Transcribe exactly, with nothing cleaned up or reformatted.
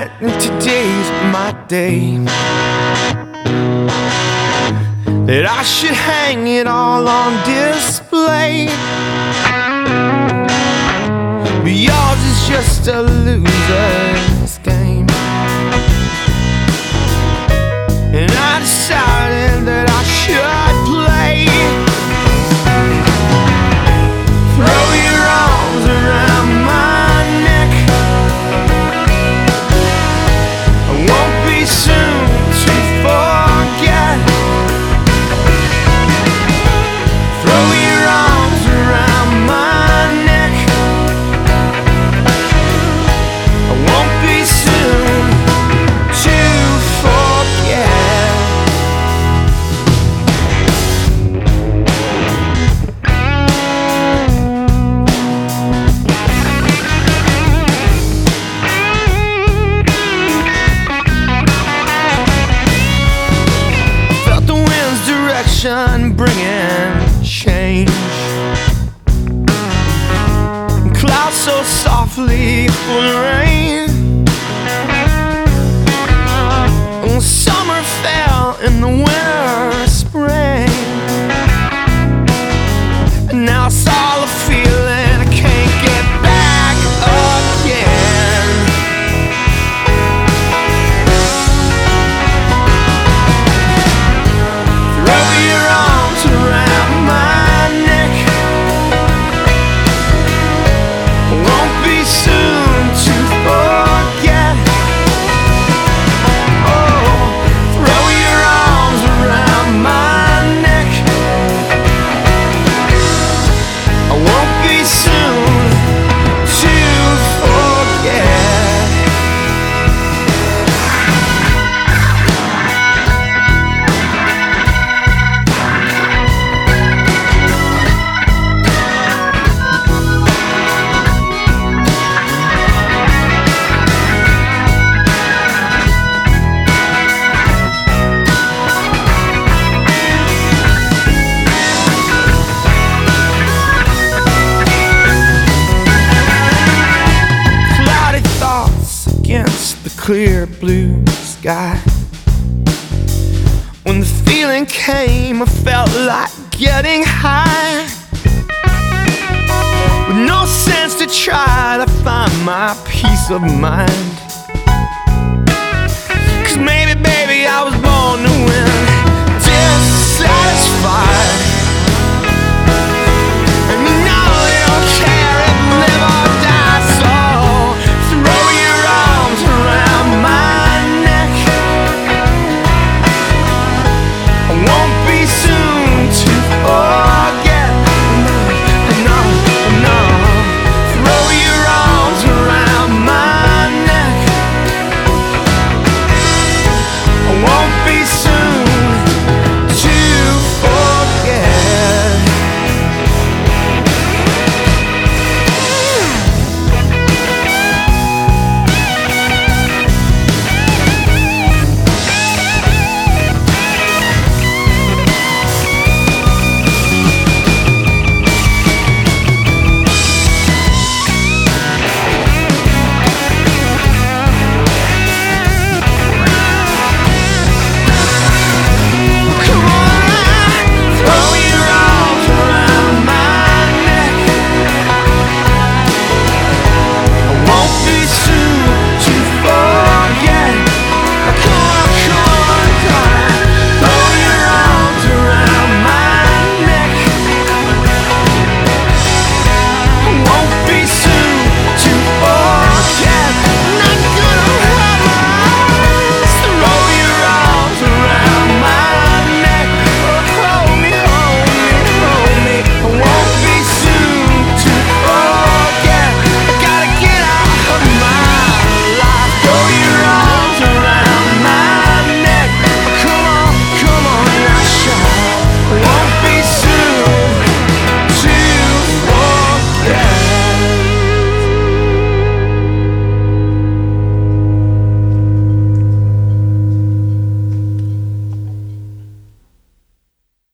night and today's my day, that I should hang it all on display. But yours is just a loser's game, and I decided that I should play. Throw your arms around my neck, I won't be soon to forget. Throw your arms around my neck, I won't be soon to forget. Felt the wind's direction bringing change, clouds so softly full of rain. When summer fell in the winter spring, and now it's all a feeling I can't get back again. Throw your arms around my neck, won't be soon to forget. Oh, throw your arms around my neck, I won't be soon to forget. Cloudy thoughts against the clear blue sky. When the feeling came, I felt like getting high, with no sense to try to find my peace of mind.